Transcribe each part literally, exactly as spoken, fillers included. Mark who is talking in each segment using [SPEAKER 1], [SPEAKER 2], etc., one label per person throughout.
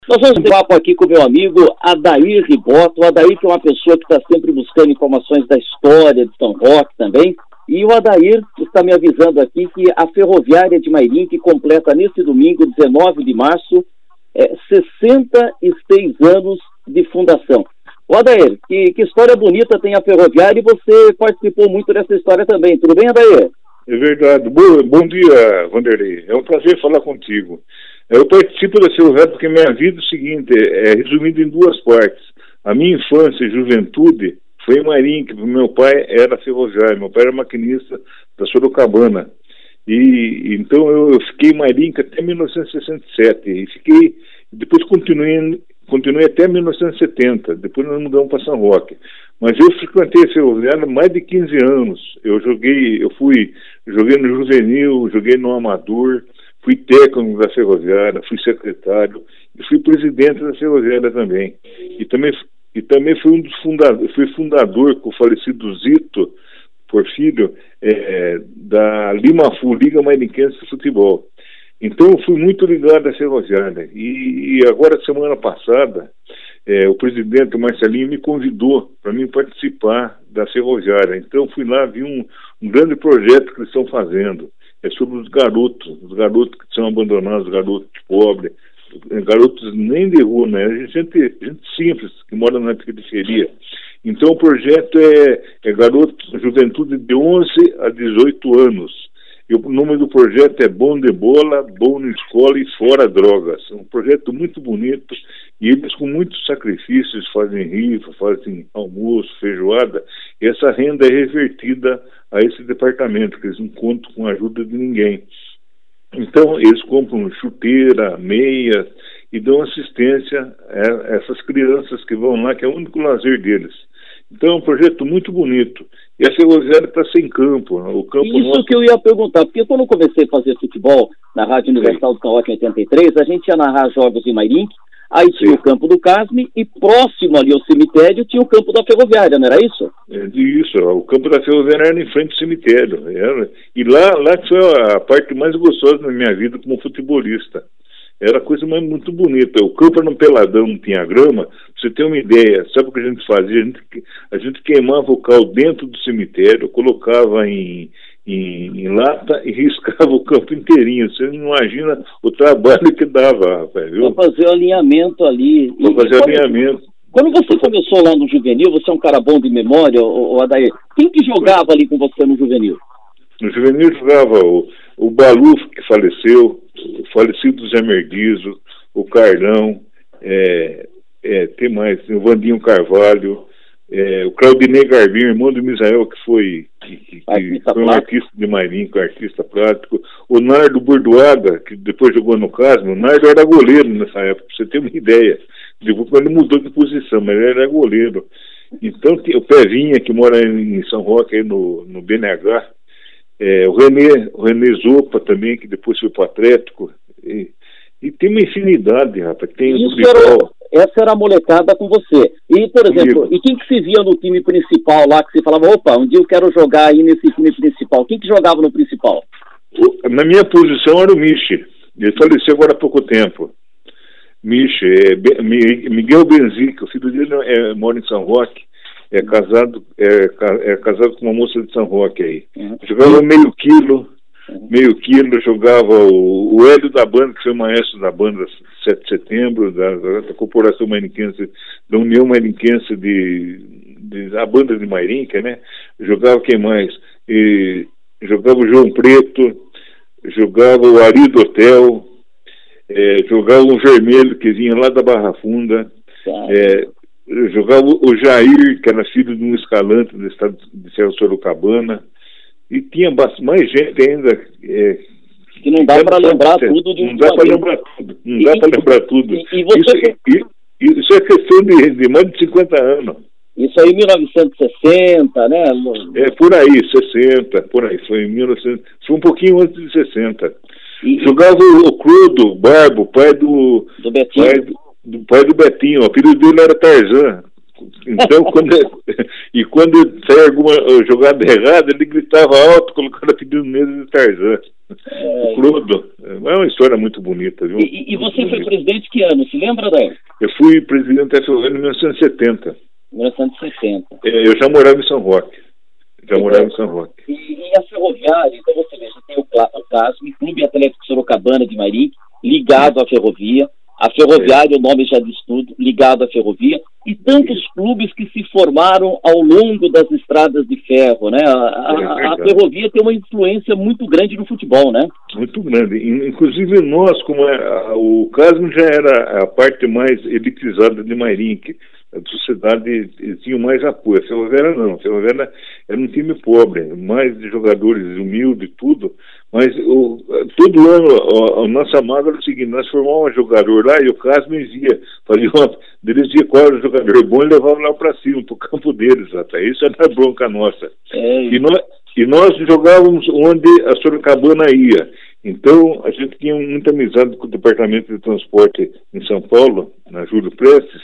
[SPEAKER 1] Nós vamos ter um papo aqui com o meu amigo Adair Riboto. O Adair que é uma pessoa que está sempre buscando informações da história de São Roque também. E o Adair está me avisando aqui que a Ferroviária de Mairim, que completa neste domingo, dezenove de março, é, sessenta e seis anos de fundação. O Adair, que, que história bonita tem a Ferroviária e você participou muito dessa história também. Tudo bem, Adair?
[SPEAKER 2] É verdade. Bom, bom dia, Vanderlei. É um prazer falar contigo. Eu participo da Ferroviária porque minha vida é o seguinte, é resumida em duas partes. A minha infância e juventude foi em Mairim, que meu pai era ferroviário, meu pai era maquinista da Sorocabana. E então eu, eu fiquei em Mairim até mil novecentos e sessenta e sete e fiquei, depois continuei, continuei até mil novecentos e setenta, depois nós mudamos para São Roque. Mas eu frequentei a Ferroviária há mais de quinze anos. Eu joguei, eu fui, joguei no juvenil, joguei no amador, fui técnico da Ferroviária, fui secretário e fui presidente da Ferroviária também. E também, e também fui um dos fundadores, fui fundador com o falecido Zito Porfírio, é, da Limafu, Liga Mairinquense de Futebol. Então eu fui muito ligado à Ferroviária. E, e agora, semana passada, é, o presidente Marcelinho me convidou para mim participar da Ferroviária. Então fui lá, vi um, um grande projeto que eles estão fazendo. É sobre os garotos, os garotos que são abandonados, os garotos pobres, garotos nem de rua, né? Gente, gente simples, que mora na periferia. Então o projeto é, é garotos, juventude de onze a dezoito anos. E o nome do projeto é Bom de Bola, Bom na Escola e Fora Drogas. É um projeto muito bonito e eles com muitos sacrifícios fazem rifa, fazem almoço, feijoada. E essa renda é revertida a esse departamento, que eles não contam com a ajuda de ninguém. Então eles compram chuteira, meia e dão assistência a essas crianças que vão lá, que é o único lazer deles. Então é um projeto muito bonito. E a Ferroviária está sem campo. O campo
[SPEAKER 1] Isso
[SPEAKER 2] nosso...
[SPEAKER 1] que eu ia perguntar, porque quando eu comecei a fazer futebol na Rádio Universal do São Roque em oitenta e três, a gente ia narrar jogos em Mairim, aí tinha Sim. o campo do Casme e próximo ali ao cemitério tinha o campo da Ferroviária, não era isso?
[SPEAKER 2] É isso, o campo da Ferroviária era em frente ao cemitério. Era, e lá, lá que foi a parte mais gostosa da minha vida como futebolista. Era coisa mais, muito bonita. O campo era um peladão, não tinha grama. Pra você ter uma ideia, sabe o que a gente fazia? A gente, a gente queimava o cal dentro do cemitério, colocava em, em, em lata e riscava o campo inteirinho. Você não imagina o trabalho que dava, rapaz, viu?
[SPEAKER 1] Para fazer o alinhamento ali.
[SPEAKER 2] Para fazer o alinhamento.
[SPEAKER 1] Quando você começou lá no juvenil, você é um cara bom de memória, o, o Adair. Quem que jogava ali com você no juvenil?
[SPEAKER 2] No juvenil jogava o, o Baluf, que faleceu, o falecido Zé Merguizo, o Carlão, é, é, tem mais, o Vandinho Carvalho, é, o Claudinei Garbinho, irmão do Misael, que foi, que, que, que foi um artista de Mairim, um artista prático, o Nardo Bordoaga, que depois jogou no Casmo. O Nardo era goleiro nessa época, pra você ter uma ideia. Depois ele mudou de posição, mas ele era goleiro. Então o Pevinha, que mora em São Roque, aí no, no B N H, É, o René, o René Zopa também, que depois foi para o Atlético. E, e tem uma infinidade, rapaz. Tem
[SPEAKER 1] Isso era, essa era a molecada com você. E, por exemplo, Comigo. e quem que se via no time principal lá, que você falava, opa, um dia eu quero jogar aí nesse time principal. Quem que jogava no principal?
[SPEAKER 2] O, na minha posição era o Michi. Ele faleceu agora há pouco tempo. Michi, é, Miguel Benzica, o filho dele é, mora em São Roque. É casado, é, é casado com uma moça de São Roque aí. Uhum. Jogava meio quilo, uhum. meio quilo, jogava o, o Hélio da banda, que foi o maestro da banda sete de setembro, da, da Corporação Mairinquense, da União Mairinquense de, de da banda de Mairim, né? Jogava quem mais? E, jogava o João Preto, jogava o Ari do Hotel, é, jogava o Vermelho, que vinha lá da Barra Funda, é, jogava o Jair, que era filho de um escalante do estado de Serra Sorocabana, e tinha mais gente ainda. É,
[SPEAKER 1] que não dá para lembrar tudo de um
[SPEAKER 2] Não dá para lembrar tudo. Não
[SPEAKER 1] e,
[SPEAKER 2] dá para lembrar tudo.
[SPEAKER 1] E, e você...
[SPEAKER 2] isso, e, isso é questão de, de mais de cinquenta anos.
[SPEAKER 1] Isso aí em mil novecentos e sessenta, né?
[SPEAKER 2] É, por aí, sessenta, por aí. Foi em mil e novecentos, foi um pouquinho antes de sessenta. E, Jogava o, o Crudo, o Barbo, pai do...
[SPEAKER 1] Do Betinho.
[SPEAKER 2] Pai do, do pai do Betinho, o apelido dele era Tarzan. Então, quando e quando saia alguma jogada errada, ele gritava alto, colocando apelido nele de Tarzan. É, o Clodo. É uma história muito bonita, viu?
[SPEAKER 1] E, e você foi presidente que ano? Se lembra, Adair?
[SPEAKER 2] Eu fui presidente da Ferroviária em mil novecentos e setenta.
[SPEAKER 1] mil novecentos e setenta.
[SPEAKER 2] É, eu já morava em São Roque. Já
[SPEAKER 1] Então,
[SPEAKER 2] morava em São Roque.
[SPEAKER 1] E, e a Ferroviária, então você vê, você tem o, o CASM, Clube Atlético Sorocabana de Mairink, ligado à Ferrovia. A Ferroviária, é. O nome já diz tudo, ligado à Ferrovia. E tantos é. clubes que se formaram ao longo das estradas de ferro, né? A, a, a Ferrovia tem uma influência muito grande no futebol, né? Muito grande. Inclusive nós, como é, o CASM já era a parte mais elitizada de Mairink. A sociedade tinha mais apoio. A Ferroviária não. A Ferroviária era um time pobre, mais de jogadores humildes e tudo. Mas o, todo ano a, a nossa mágoa era o seguinte: nós formávamos um jogador lá e o CASM ia, fazia uma, eles diziam qual era o jogador bom e levava lá para cima, para o campo deles. Até isso era bronca nossa. É. E, nós, e nós jogávamos onde a Sorocabana ia. Então a gente tinha muita amizade com o Departamento de Transporte em São Paulo, na Júlio Prestes.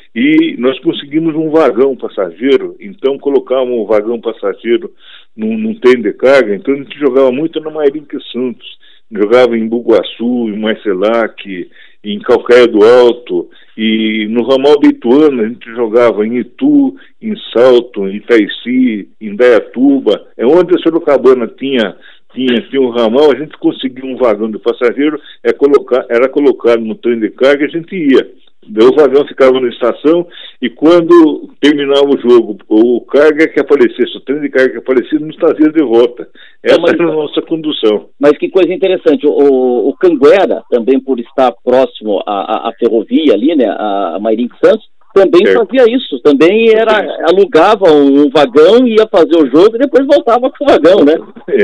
[SPEAKER 1] E nós conseguimos um vagão passageiro, então colocávamos um vagão passageiro num, num trem de carga, então a gente jogava muito na Mairink Santos, jogava em Bugaçu, em Marcelac, em Calcaia do Alto, e no ramal de Ituano a gente jogava em Itu, em Salto, em Itaici, em Dayatuba, é onde a Sorocabana tinha, tinha, tinha um ramal, a gente conseguia um vagão de passageiro, é colocar, era colocado no trem de carga e a gente ia. O vagão ficava na estação e quando terminava o jogo, o carga que aparecesse, o trem de carga que aparecia, nos trazia de volta. Essa mas, era a nossa condução. Mas que coisa interessante, o, o Canguera, também por estar próximo à, à, à ferrovia ali, né, a Mairink Santos, também certo. Fazia isso, também era, alugava um vagão, ia fazer o jogo e depois voltava com o vagão, né?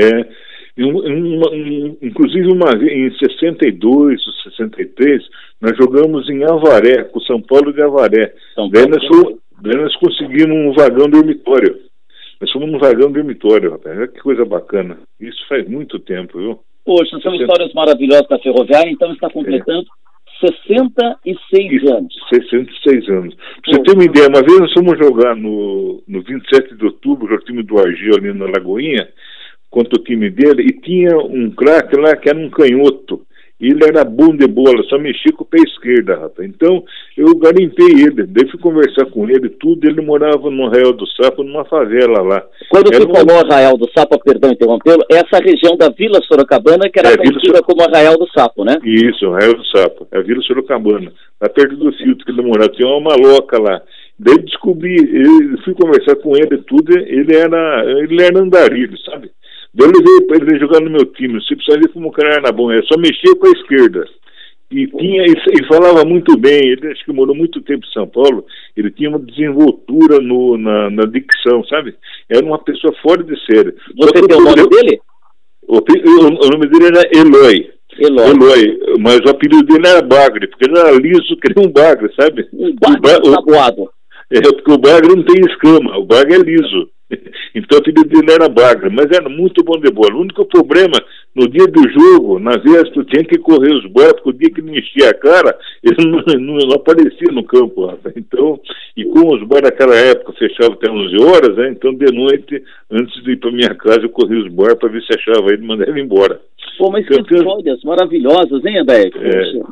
[SPEAKER 1] É. Um, um, um, inclusive uma vez em sessenta e dois ou sessenta e três nós jogamos em Avaré, com São Paulo de Avaré. Daí nós, fomos, daí nós conseguimos um vagão dormitório. Nós fomos num vagão dormitório, rapaz. Que coisa bacana. Isso faz muito tempo, viu? Poxa, são sessenta... histórias maravilhosas da Ferroviária, então está completando é. sessenta e seis anos. sessenta e seis anos. Pra você ter uma ideia, uma vez nós fomos jogar no, no vinte e sete de outubro, o time do Argel ali na Lagoinha, contra o time dele, e tinha um craque lá que era um canhoto. Ele era bom de bola, só mexia com o pé esquerdo, rapaz. Então, eu garimpei ele, daí fui conversar com ele, tudo, ele morava no Arraial do Sapo, numa favela lá. Quando você uma... falou Arraial do Sapo, perdão interrompê-lo, essa região da Vila Sorocabana, que era é, conhecida Sor... como Arraial do Sapo, né? Isso, Arraial do Sapo, é a Vila Sorocabana, lá perto do filtro que ele morava, tinha uma maloca lá. Daí descobri, eu fui conversar com ele, tudo, ele era, ele era andarilho, sabe? Daí eu levei para ele jogar no meu time. Você precisa ver como o cara era bom. Ele só mexia com a esquerda. E, tinha, e, e falava muito bem. Ele acho que morou muito tempo em São Paulo. Ele tinha uma desenvoltura no, na, na dicção, sabe? Era uma pessoa fora de série. Você tem o nome eu, dele? O, o, o nome dele era Eloy. Eloy. Eloy. Mas o apelido dele era Bagre, porque ele era liso, que nem um bagre, sabe? Um bagre tabuado. É, porque o bagre não tem escama. O bagre é liso. Então o apelido dele era Bagre, mas era muito bom de bola. O único problema, no dia do jogo, na véspera, tinha que correr os bolas, porque o dia que ele enchia a cara, ele não, não, não aparecia no campo, rapaz. Então, e como os bares naquela época fechavam até onze horas, né, então de noite, antes de ir para minha casa, eu corria os bares para ver se achava ele e mandava ele embora. Pô, mas então, que histórias eu... maravilhosas, hein, Adé? É...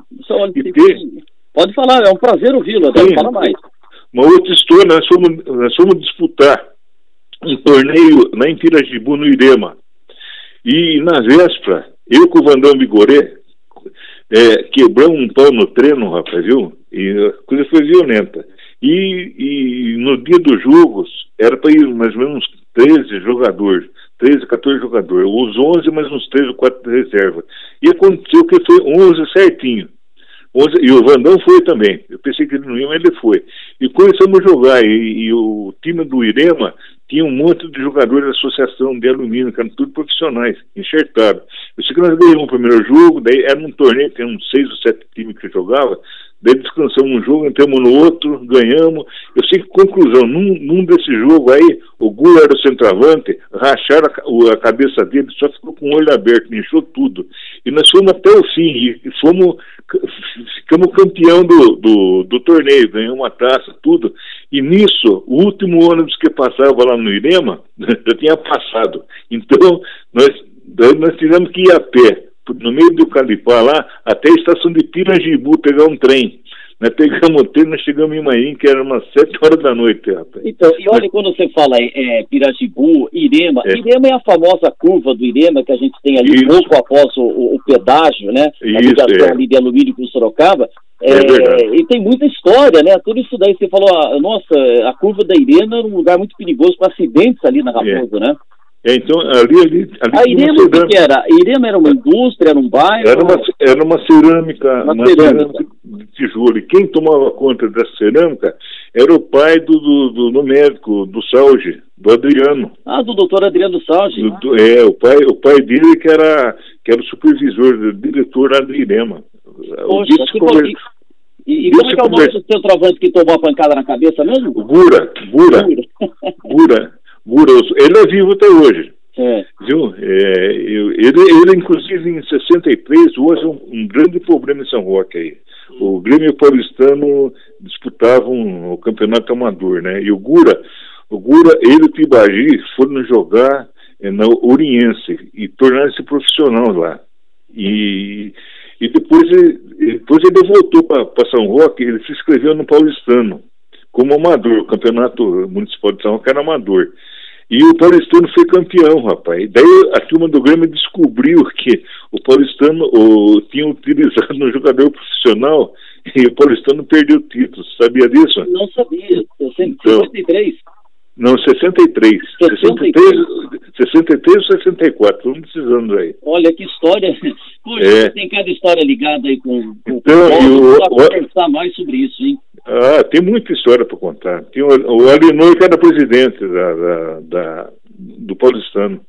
[SPEAKER 1] Tem... Pode falar, é um prazer ouvi-lo, Adé, fala mais. Uma outra história, nós fomos, nós fomos disputar um torneio lá em Pirajibu, no Irema. E na véspera, eu com o Vandão Bigorê, é, quebramos um pau no treino, rapaz, viu? E a coisa foi violenta. E, e no dia dos jogos, era para ir mais ou menos treze jogadores, treze, quatorze jogadores, os onze, mais uns três ou quatro de reserva. E aconteceu que foi onze certinho. onze, e o Vandão foi também. Eu pensei que ele não ia, mas ele foi. E começamos a jogar, e, e o time do Irema tinha um monte de jogadores da associação de alumínio, que eram tudo profissionais, enxertados. Eu sei que nós ganhamos o primeiro jogo, daí era um torneio, tinha uns seis ou sete times que jogava, daí descansamos um jogo, entramos no outro, ganhamos. Eu sei que, conclusão, num, num desse jogo aí, o Gula era o centroavante, racharam a, a cabeça dele, só ficou com o olho aberto, inchou tudo. E nós fomos até o fim, e fomos, ficamos campeão do, do, do torneio, ganhamos uma taça, tudo. E nisso, o último ônibus que passava lá no Irema, já tinha passado. Então, nós, nós tivemos que ir a pé,
[SPEAKER 2] no meio do Calipá lá, até a estação de Pirangibu, pegar um trem. Nós pegamos o trem, nós chegamos em Maim, que era umas sete horas da noite, rapaz.
[SPEAKER 1] Então, e olha, quando você fala é, Pirajibu, Irema, é. Irema é a famosa curva do Irema que a gente tem ali, Isso. pouco após o, o, o pedágio, né?
[SPEAKER 2] Isso,
[SPEAKER 1] a ligação
[SPEAKER 2] é.
[SPEAKER 1] ali de alumínio com Sorocaba.
[SPEAKER 2] É, é
[SPEAKER 1] e tem muita história, né? Tudo isso daí, você falou, ah, nossa, a curva da Irema era um lugar muito perigoso para acidentes ali na Raposa,
[SPEAKER 2] é.
[SPEAKER 1] né?
[SPEAKER 2] É, então, ali... ali, ali
[SPEAKER 1] a Irema, o que era? A Irema era uma indústria, era um bairro?
[SPEAKER 2] Era uma, era uma cerâmica,
[SPEAKER 1] uma
[SPEAKER 2] uma
[SPEAKER 1] cerâmica.
[SPEAKER 2] cerâmica de tijolo. E quem tomava conta dessa cerâmica era o pai do, do, do, do médico, do Sauge, do Adriano.
[SPEAKER 1] Ah, do doutor Adriano Sauge.
[SPEAKER 2] Do, do, é, o pai, o pai dele que era, que era o supervisor, o diretor lá do Irema.
[SPEAKER 1] Poxa, que conver... E, e como é que é o nome do seu travante que tomou a pancada na cabeça mesmo?
[SPEAKER 2] Gura, Gura, Gura. Gura, ele é vivo até hoje.
[SPEAKER 1] É.
[SPEAKER 2] Viu? É, eu, ele, ele, inclusive, em sessenta e três, houve um, um grande problema em São Roque aí. O Grêmio Paulistano disputavam o campeonato amador, né? E o Gura, o Gura, ele e o Tibagi foram jogar é, na Oriense e tornaram-se profissional lá. E, e depois, ele, depois ele voltou para São Roque, ele se inscreveu no Paulistano como amador. O campeonato municipal de São Roque era amador. E o Paulistano foi campeão, rapaz. Daí a turma do Grêmio descobriu que o Paulistano o, tinha utilizado no jogador profissional e o Paulistano perdeu o título. Sabia disso?
[SPEAKER 1] Não sabia. sessenta e três?
[SPEAKER 2] Não, sessenta e três. sessenta e três, sessenta e três ou sessenta e quatro, um desses anos aí.
[SPEAKER 1] Olha que história. Puxa, é. Tem cada história ligada aí com, com
[SPEAKER 2] então,
[SPEAKER 1] o
[SPEAKER 2] futebol.
[SPEAKER 1] Vou conversar mais sobre isso, hein?
[SPEAKER 2] Ah, tem muita história para contar. Tem o, o Alinor, que era presidente da, da, da, do Paulistano.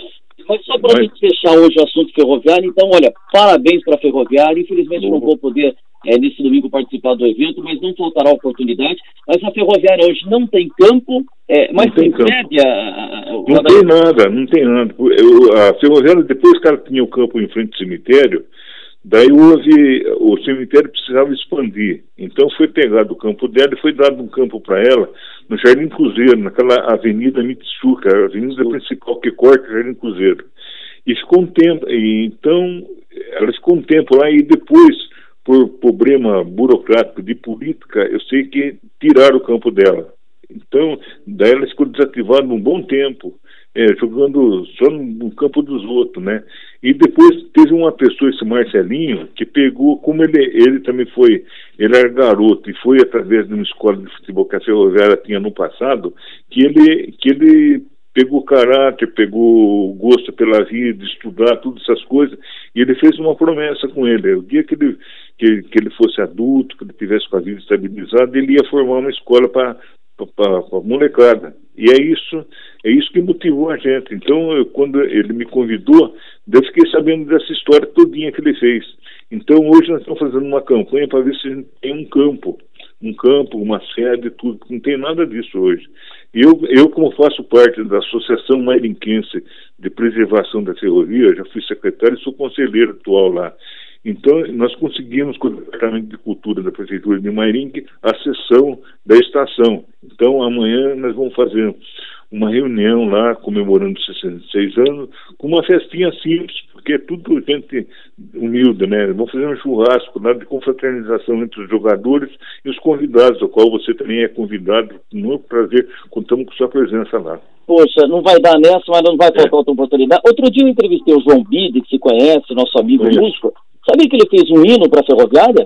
[SPEAKER 1] Mas só para a gente fechar hoje o assunto ferroviário, então, olha, parabéns para a Ferroviária. Infelizmente Bom. não vou poder, é, nesse domingo, participar do evento, mas não faltará oportunidade. Mas a Ferroviária hoje não tem campo, é, mas tem sede a, a, a,
[SPEAKER 2] Não a... tem nada, não tem nada. Eu, a Ferroviária, depois que ela tinha o campo em frente ao cemitério, daí houve, o cemitério precisava expandir, então foi pegado o campo dela e foi dado um campo para ela no Jardim Cruzeiro, naquela avenida Mitsuka, a avenida principal que corta o Jardim Cruzeiro. E ficou um tempo, e então ela ficou um tempo lá e depois, por problema burocrático de política, eu sei que tiraram o campo dela. Então, daí ela ficou desativada um bom tempo. É, jogando só no, no campo dos outros, né? E depois teve uma pessoa, esse Marcelinho, que pegou, como ele, ele também foi, ele era garoto e foi através de uma escola de futebol que a Ferroviária tinha no passado, que ele, que ele pegou caráter, pegou gosto pela vida, estudar, todas essas coisas, e ele fez uma promessa com ele. O dia que ele, que, que ele fosse adulto, que ele tivesse com a vida estabilizada, ele ia formar uma escola para para a molecada. E é isso, é isso que motivou a gente. Então, eu, quando ele me convidou, eu fiquei sabendo dessa história todinha que ele fez. Então, hoje nós estamos fazendo uma campanha para ver se a gente tem um campo, um campo, uma sede, tudo. Não tem nada disso hoje. Eu, eu como faço parte da Associação Mairinquense de Preservação da Ferrovia, já fui secretário e sou conselheiro atual lá. Então, nós conseguimos, com o Departamento de Cultura da Prefeitura de Mairinque, a sessão da estação. Então, amanhã nós vamos fazer uma reunião lá, comemorando sessenta e seis anos, com uma festinha simples, porque é tudo gente humilde, né? Vamos fazer um churrasco lá de confraternização entre os jogadores e os convidados, ao qual você também é convidado. Muito prazer, contamos com sua presença lá.
[SPEAKER 1] Poxa, não vai dar nessa, mas não vai faltar é. outra oportunidade. Outro dia eu entrevistei o João Bide, que se conhece, nosso amigo
[SPEAKER 2] Conheço.
[SPEAKER 1] músico. Sabia que ele fez um hino para a Ferroviária?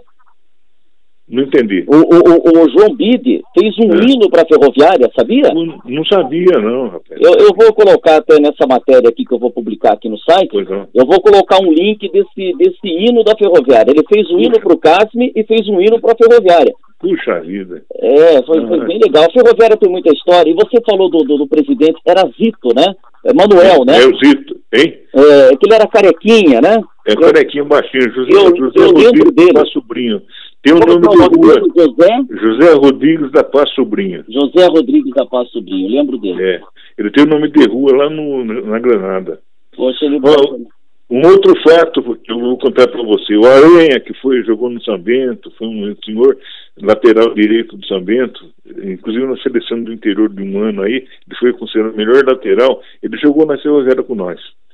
[SPEAKER 2] Não entendi.
[SPEAKER 1] O, o, o João Bide fez um é. hino para a Ferroviária, sabia?
[SPEAKER 2] Não, não sabia, não, rapaz.
[SPEAKER 1] Eu, eu vou colocar até nessa matéria aqui que eu vou publicar aqui no site,
[SPEAKER 2] pois não.
[SPEAKER 1] eu vou colocar um link desse, desse hino da Ferroviária. Ele fez um Puxa. hino para o CASME e fez um hino para a Ferroviária.
[SPEAKER 2] Puxa vida.
[SPEAKER 1] É, foi, ah, foi bem legal. A Ferroviária tem muita história. E você falou do, do, do presidente, era Zito, né? É Manuel, né?
[SPEAKER 2] É o Zito, hein?
[SPEAKER 1] É, que ele era carequinha, né?
[SPEAKER 2] É, carequinha baixinho. José,
[SPEAKER 1] eu,
[SPEAKER 2] José
[SPEAKER 1] eu lembro dele.
[SPEAKER 2] Paz Sobrinho. Tem o
[SPEAKER 1] Como
[SPEAKER 2] nome de rua.
[SPEAKER 1] José?
[SPEAKER 2] José Rodrigues da Paz Sobrinho.
[SPEAKER 1] José Rodrigues da Paz Sobrinho, eu lembro dele.
[SPEAKER 2] É. Ele tem o nome de rua lá no, na Granada.
[SPEAKER 1] Poxa, ele...
[SPEAKER 2] Ó, um outro fato que eu vou contar para você. O Aranha, que foi, jogou no São Bento, foi um senhor lateral direito do São Bento, inclusive na seleção do interior de um ano aí, ele foi considerado o melhor lateral, ele jogou na Ferroviária com nós.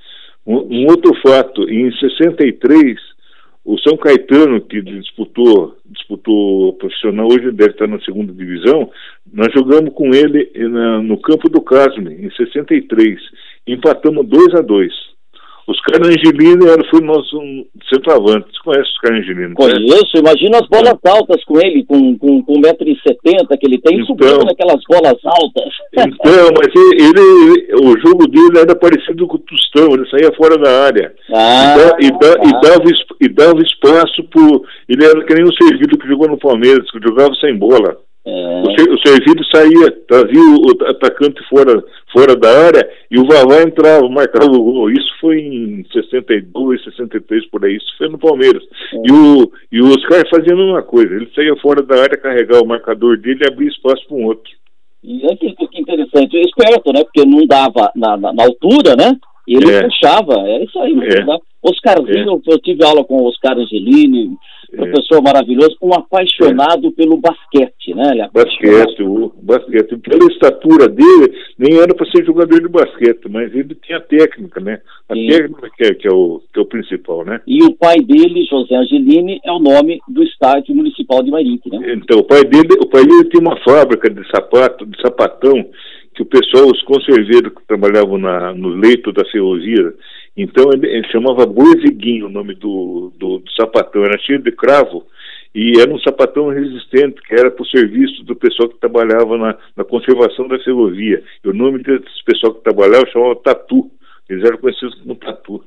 [SPEAKER 2] Um, um outro fato, em sessenta e três, o São Caetano, que disputou, disputou profissional, hoje deve estar na segunda divisão, nós jogamos com ele na, no campo do Casme, em sessenta e três, empatamos dois a dois. Os Carangelini foi nosso um centroavante. Você conhece os Carangelini?
[SPEAKER 1] Conheço, né? Imagina as bolas altas com ele, com, com, com um metro e setenta que ele tem, então, subindo naquelas bolas altas.
[SPEAKER 2] Então, mas ele, ele, o jogo dele era parecido com o Tostão, ele saía fora da área.
[SPEAKER 1] Ah,
[SPEAKER 2] e, da,
[SPEAKER 1] ah.
[SPEAKER 2] e, dava, e dava espaço pro... Ele era que nem o Servilho que jogou no Palmeiras, que jogava sem bola.
[SPEAKER 1] É.
[SPEAKER 2] O, o Servilho saía, trazia o, o atacante fora, fora da área e o Vavá entrava, marcava o gol. Isso foi em sessenta e dois, sessenta e três, por aí. Isso foi no Palmeiras. É. E, o, e o Oscar fazia a mesma coisa. Ele saía fora da área, carregava o marcador dele e abria espaço para um outro.
[SPEAKER 1] E é que, que interessante. Esperto, né? Porque não dava na, na, na altura, né? E ele é. puxava. É isso aí. É. Né? Oscarzinho, é. eu tive aula com o Oscar Angelini, professor é. maravilhoso, um apaixonado é. pelo basquete, né? Ele
[SPEAKER 2] basquete, o basquete. Pela estatura dele, nem era para ser jogador de basquete, mas ele tinha técnica, né? A Sim. técnica que é, que, é o, que é o principal, né?
[SPEAKER 1] E o pai dele, José Angelini, é o nome do estádio municipal de Mairinque, né?
[SPEAKER 2] Então, o pai dele, o pai dele tinha uma fábrica de sapato, de sapatão, que o pessoal, os conserveiros que trabalhavam na, no leito da ferrovia, então ele, ele chamava Borziguinho, o nome do, do, do sapatão, era cheio de cravo, e era um sapatão resistente, que era para o serviço do pessoal que trabalhava na, na conservação da ferrovia. E o nome desse pessoal que trabalhava chamava Tatu, eles eram conhecidos como Tatu.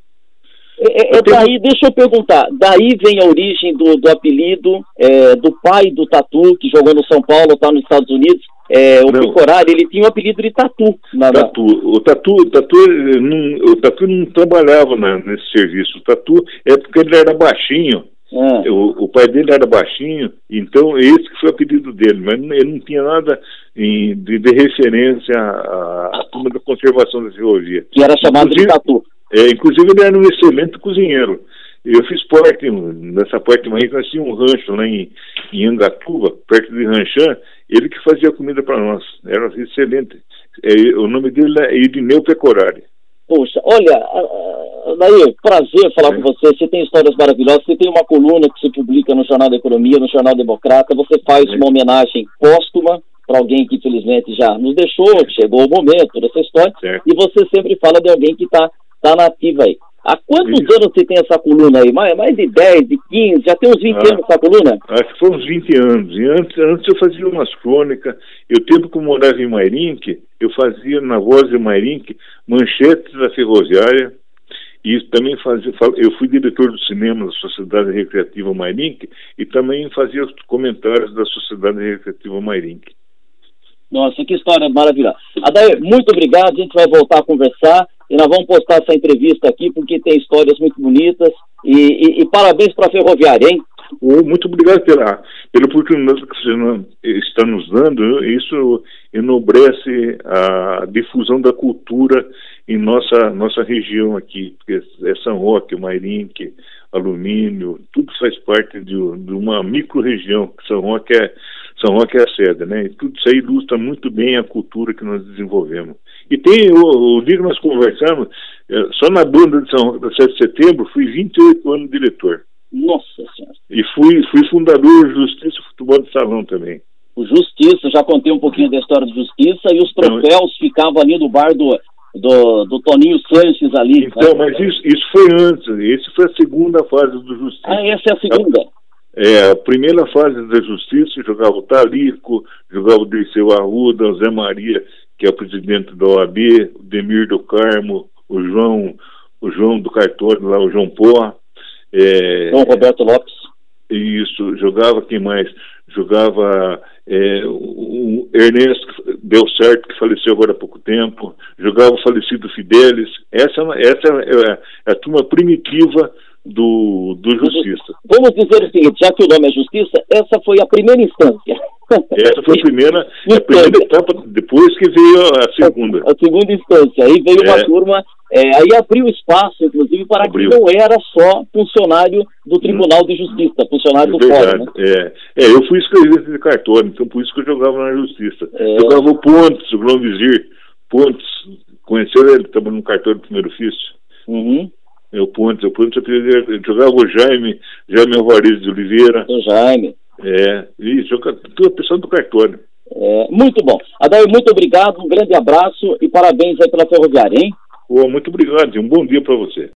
[SPEAKER 1] É, é, daí, deixa eu perguntar, daí vem a origem do, do apelido é, do pai do Tatu, que jogou no São Paulo, está nos Estados Unidos, é, o Pecorari, ele tinha o apelido de Tatu. Na,
[SPEAKER 2] Tatu. O Tatu, o Tatu, não, o Tatu não trabalhava na, nesse serviço. O Tatu é porque ele era baixinho. É. O, o pai dele era baixinho, então esse que foi o apelido dele, mas ele não tinha nada em, de, de referência à, à turma da conservação da ferrovia.
[SPEAKER 1] Que era chamado inclusive, de Tatu.
[SPEAKER 2] É, inclusive ele era um excelente cozinheiro. Eu fiz parte, nessa parte de Maíra, nós tínhamos um rancho lá em, em Angatuba, perto de Ranchã, ele que fazia comida para nós, era excelente. É, o nome dele é Irineu Pecorari.
[SPEAKER 1] Poxa, olha, daí, prazer falar é. com você, você tem histórias maravilhosas, você tem uma coluna que se publica no Jornal da Economia, no Jornal Democrata, você faz é. uma homenagem póstuma para alguém que infelizmente já nos deixou, chegou o momento dessa história, é. e você sempre fala de alguém que está tá na ativa aí. Há quantos Isso. anos você tem essa coluna aí? Mais, mais de dez, de quinze, já tem uns vinte ah, anos essa coluna?
[SPEAKER 2] Acho que foi uns vinte anos. E antes, antes eu fazia umas crônicas. Eu, tempo que eu morava em Mairinque, eu fazia na Voz de Mairinque manchetes da ferroviária. E também fazia, eu fui diretor do cinema da Sociedade Recreativa Mairinque e também fazia os comentários da Sociedade Recreativa Mairinque.
[SPEAKER 1] Nossa, que história maravilhosa. Adair, muito obrigado. A gente vai voltar a conversar. E nós vamos postar essa entrevista aqui, porque tem histórias muito bonitas. E, e, e parabéns para a Ferroviária, hein?
[SPEAKER 2] Oh, muito obrigado pela, pela oportunidade que você está nos dando. Isso enobrece a difusão da cultura em nossa, nossa região aqui. Porque é São Roque, Mairinque, Alumínio, tudo faz parte de, de uma micro-região. São Roque é, São Roque é a sede, né? E tudo isso aí ilustra muito bem a cultura que nós desenvolvemos. E tem, o, o dia que nós conversamos, é, só na banda de São Roque, da sete de setembro, fui vinte e oito anos diretor.
[SPEAKER 1] Nossa Senhora.
[SPEAKER 2] E fui, fui fundador do Justiça e Futebol de Salão também.
[SPEAKER 1] O Justiça, já contei um pouquinho da história do Justiça, e os troféus Não, ficavam ali no bar do, do, do Toninho Sanches ali.
[SPEAKER 2] Então, né? mas isso, isso foi antes, essa foi a segunda fase do Justiça.
[SPEAKER 1] Ah, essa é a segunda?
[SPEAKER 2] É, a primeira fase da Justiça jogava o Talico, jogava o Dirceu Arruda, o Zé Maria, que é o presidente da O A B, o Demir do Carmo, o João, o João do Cartório, lá, o João Pó. É,
[SPEAKER 1] João Roberto Lopes.
[SPEAKER 2] Isso, jogava quem mais? Jogava é, o Ernesto, que deu certo, que faleceu agora há pouco tempo, jogava o falecido Fidelis. Essa, essa é, a, é a turma primitiva do, do Justiça.
[SPEAKER 1] Vamos dizer o seguinte, já que o nome é Justiça, essa foi a primeira instância.
[SPEAKER 2] Essa foi a primeira, a primeira etapa, depois que veio a segunda.
[SPEAKER 1] A, a segunda instância, aí veio é. uma turma, é, aí abriu espaço, inclusive, para abriu. quem não era só funcionário do Tribunal hum. de Justiça, funcionário é do Fórum. Né?
[SPEAKER 2] É. é, eu fui escrevente de cartório, então por isso que eu jogava na Justiça. É. Jogava o Pontes, o Grão Vizir, Pontes, conheceu ele, estava no cartório do primeiro ofício.
[SPEAKER 1] Uhum.
[SPEAKER 2] É o Pontes, o Pontes, eu jogava o Jaime, Jaime Alvarez de Oliveira.
[SPEAKER 1] O Jaime.
[SPEAKER 2] É, isso, joga toda a pessoa do cartório.
[SPEAKER 1] É, muito bom. Adair, muito obrigado, um grande abraço e parabéns aí pela Ferroviária, hein?
[SPEAKER 2] Oh, muito obrigado e um bom dia para você.